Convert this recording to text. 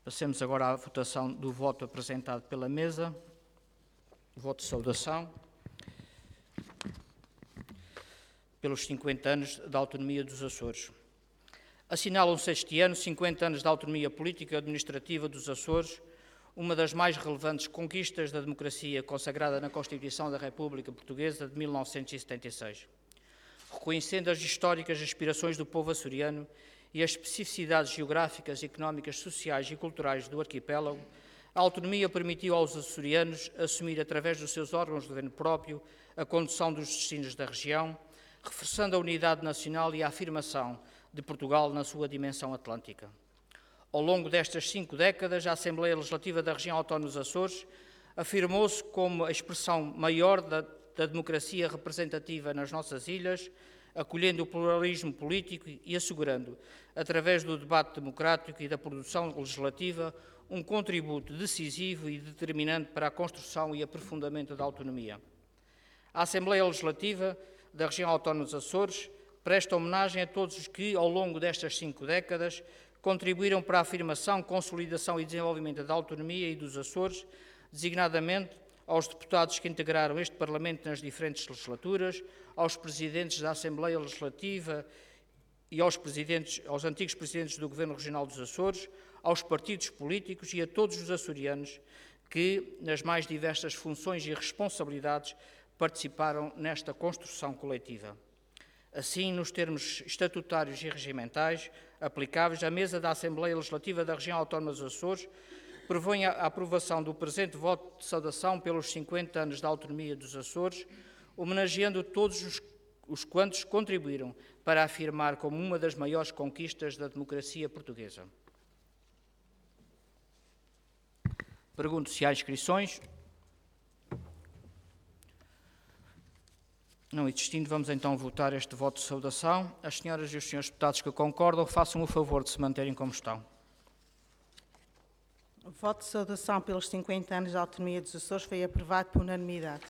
Passemos agora à votação do voto apresentado pela mesa. Voto de saudação pelos 50 anos da autonomia dos Açores. Assinalam-se este ano 50 anos da autonomia política e administrativa dos Açores, uma das mais relevantes conquistas da democracia consagrada na Constituição da República Portuguesa de 1976. Reconhecendo as históricas aspirações do povo açoriano e as especificidades geográficas, económicas, sociais e culturais do arquipélago, a autonomia permitiu aos açorianos assumir, através dos seus órgãos de governo próprio, a condução dos destinos da região, reforçando a unidade nacional e a afirmação de Portugal na sua dimensão atlântica. Ao longo destas 5 décadas, a Assembleia Legislativa da Região Autónoma dos Açores afirmou-se como a expressão maior da democracia representativa nas nossas ilhas, acolhendo o pluralismo político e assegurando, através do debate democrático e da produção legislativa, um contributo decisivo e determinante para a construção e aprofundamento da autonomia. A Assembleia Legislativa da Região Autónoma dos Açores presta homenagem a todos os que, ao longo destas 5 décadas, contribuíram para a afirmação, consolidação e desenvolvimento da autonomia e dos Açores, designadamente aos deputados que integraram este Parlamento nas diferentes legislaturas, aos presidentes da Assembleia Legislativa e aos antigos presidentes do Governo Regional dos Açores, aos partidos políticos e a todos os açorianos que, nas mais diversas funções e responsabilidades, participaram nesta construção coletiva. Assim, nos termos estatutários e regimentais aplicáveis, a mesa da Assembleia Legislativa da Região Autónoma dos Açores propõe a aprovação do presente voto de saudação pelos 50 anos da autonomia dos Açores, homenageando todos os quantos contribuíram para afirmar como uma das maiores conquistas da democracia portuguesa. Pergunto se há inscrições. Não existindo, vamos então votar este voto de saudação. As senhoras e os senhores deputados que concordam, façam o favor de se manterem como estão. O voto de saudação pelos 50 anos da autonomia dos Açores foi aprovado por unanimidade.